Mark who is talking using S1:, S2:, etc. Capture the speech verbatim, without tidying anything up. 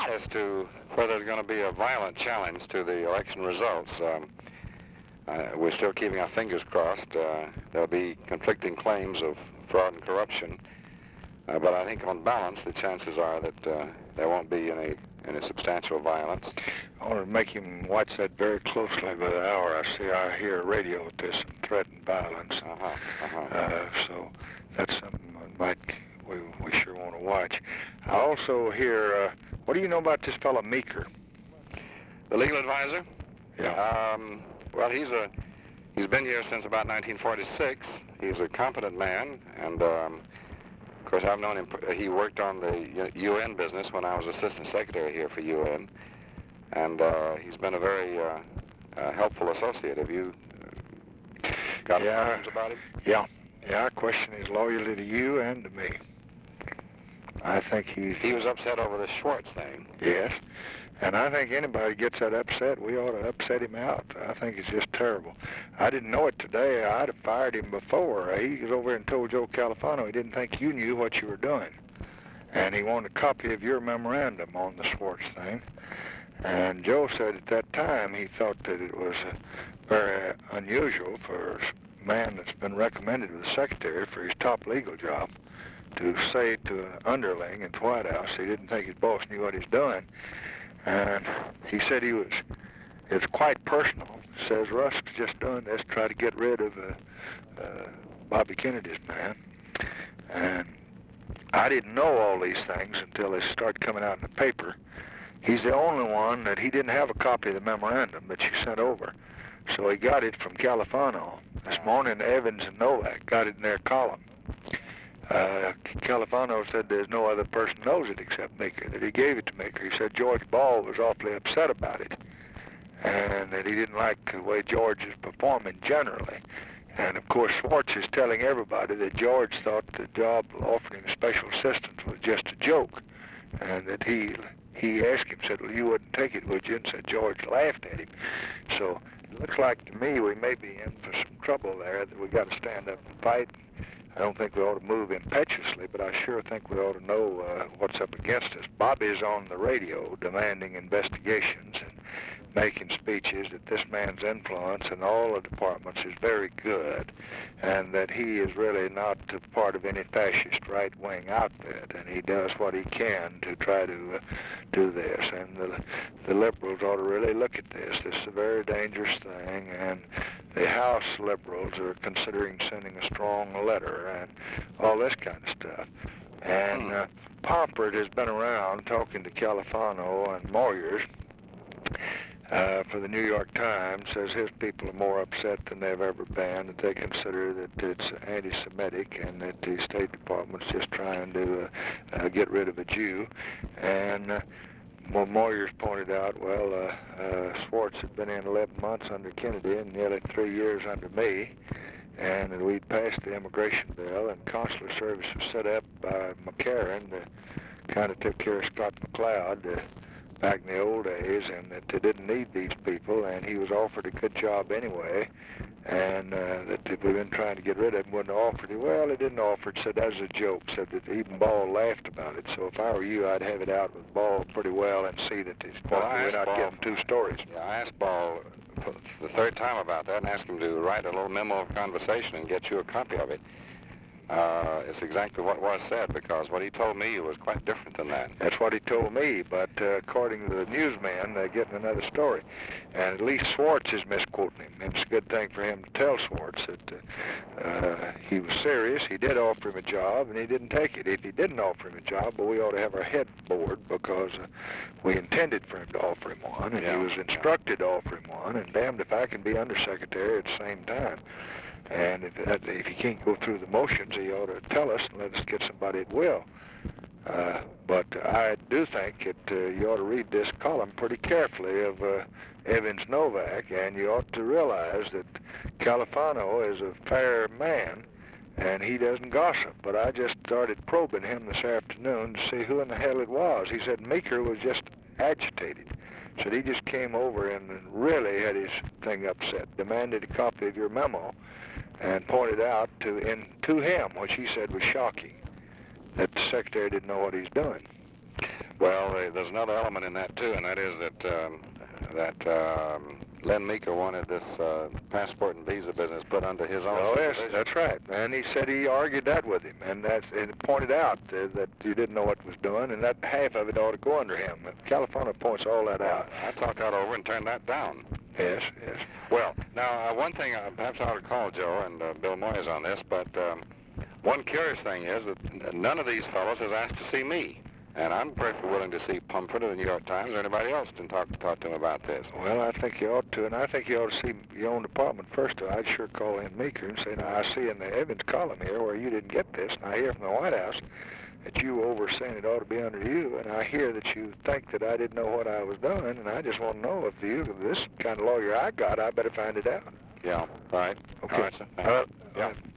S1: as to whether there's going to be a violent challenge to the election results. Um, uh, we're still keeping our fingers crossed. Uh, there'll be conflicting claims of fraud and corruption, uh, but I think on balance, the chances are that uh, there won't be any any substantial violence.
S2: I want to make him watch that very closely by the hour. I see, I hear radio with this and threatened violence.
S1: Uh-huh, uh-huh.
S2: Uh, so that's something might we, we sure want to watch. I also hear, uh, what do you know about this fellow Meeker?
S1: The legal advisor?
S2: Yeah.
S1: Um, well, he's a he's been here since about nineteen forty-six. He's a competent man, and um, of course I've known him. He worked on the U N business when I was assistant secretary here for U N, and uh, he's been a very uh, uh, helpful associate. Have you uh, got any
S2: Yeah.
S1: questions about him?
S2: Yeah. Yeah, I question his loyalty to you and to me. I think he's...
S1: He was upset over the Schwartz thing.
S2: Yes. And I think anybody gets that upset, we ought to upset him out. I think it's just terrible. I didn't know it today. I'd have fired him before. He was over and told Joe Califano he didn't think you knew what you were doing. And he wanted a copy of your memorandum on the Schwartz thing. And Joe said at that time he thought that it was uh, very unusual for a man that's been recommended to the secretary for his top legal job to say to an underling at the White House he didn't think his boss knew what he's doing. And he said he was, it's quite personal. Says Rusk's just doing this to try to get rid of uh, uh, Bobby Kennedy's man. And I didn't know all these things until they started coming out in the paper. He's the only one that he didn't have a copy of the memorandum that she sent over. So he got it from Califano. This morning, Evans and Novak got it in their column. Uh, Califano said there's no other person knows it except Meeker, that he gave it to Meeker. He said George Ball was awfully upset about it, and that he didn't like the way George is performing generally. And of course, Schwartz is telling everybody that George thought the job offering special assistance was just a joke, and that he he asked him, said, well, you wouldn't take it, would you? And said George laughed at him. So it looks like to me we may be in for some trouble there, that we got to stand up and fight. I don't think we ought to move impetuously, but I sure think we ought to know uh, what's up against us. Bobby's on the radio demanding investigations and making speeches that this man's influence in all the departments is very good, and that he is really not a part of any fascist right-wing outfit, and he does what he can to try to uh, do this. And the, the liberals ought to really look at this. This is a very dangerous thing, and the House liberals are considering sending a strong letter and all this kind of stuff. And uh, Pomfret has been around talking to Califano and Moyers uh, for the New York Times, says his people are more upset than they've ever been, that they consider that it's anti-Semitic and that the State Department's just trying to uh, uh, get rid of a Jew. And uh, Well, Moyers pointed out, well, uh, uh, Schwartz had been in eleven months under Kennedy and nearly three years under me, and that we'd passed the immigration bill, and consular service was set up by McCarran that kind of took care of Scott McLeod uh, back in the old days, and that they didn't need these people, and he was offered a good job anyway, and uh, that if we've been trying to get rid of him, wouldn't have offered it. Well, he didn't offer it, said that was a joke, said that even Ball laughed about it. So if I were you, I'd have it out with Ball pretty well and see that he's
S1: Well,
S2: we're not
S1: Ball-
S2: getting two stories.
S1: Yeah, I asked Ball for the third time about that and asked him to write a little memo of conversation and get you a copy of it. Uh, it's exactly what was said, because what he told me was quite different than that.
S2: That's what he told me, but uh, according to the newsman, they're getting another story. And at least Schwartz is misquoting him. And it's a good thing for him to tell Schwartz that uh, uh, he was serious. He did offer him a job, and he didn't take it. If he didn't offer him a job, well, we ought to have our head bored, because uh, we intended for him to offer him one, and
S1: Yeah,
S2: he was instructed to offer him one, and damned if I can be undersecretary at the same time. And if, that, if he can't go through the motions, he ought to tell us and let us get somebody that will. Uh, but I do think that uh, you ought to read this column pretty carefully of uh, Evans Novak, and you ought to realize that Califano is a fair man, and he doesn't gossip. But I just started probing him this afternoon to see who in the hell it was. He said Meeker was just agitated. Said he just came over and really had his thing upset, demanded a copy of your memo, and pointed out to in to him, which he said was shocking, that the secretary didn't know what he's doing.
S1: Well, uh, there's another element in that too, and that is that um, that um, Len Meeker wanted this uh, passport and visa business put under his own.
S2: Oh yes,
S1: supervision.
S2: that's right. And he said he argued that with him, and that's and pointed out uh, that you didn't know what was doing, and that half of it ought to go under him. California points all that out.
S1: I talked that over and turned that down.
S2: Yes, yes.
S1: Well, now uh, one thing uh, perhaps I ought to call Joe and uh, Bill Moyes on this, but um, one curious thing is that none of these fellows has asked to see me. And I'm perfectly willing to see Pumford of the New York Times or anybody else and talk talk to him about this.
S2: Well, I think you ought to, and I think you ought to see your own department first. I'd sure call in Meeker and say, now, I see in the Evans column here where you didn't get this, and I hear from the White House that you overseen it ought to be under you, and I hear that you think that I didn't know what I was doing, and I just want to know if you, this kind of lawyer I got, I better find it out.
S1: Yeah, right.
S2: Okay.
S1: All right, sir.
S2: Uh,
S1: yeah.